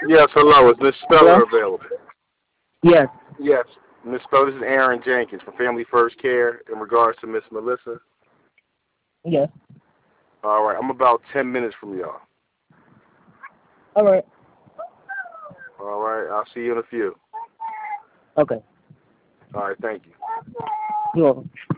Yes, hello. Is Miss Hello? Speller available? Yes. Yes. Miss Speller, this is Aaron Jenkins from Family First Care in regards to Miss Melissa. Yes. All right, I'm about 10 minutes from y'all. All right. All right, I'll see you in a few. Okay. All right, thank you. You're welcome.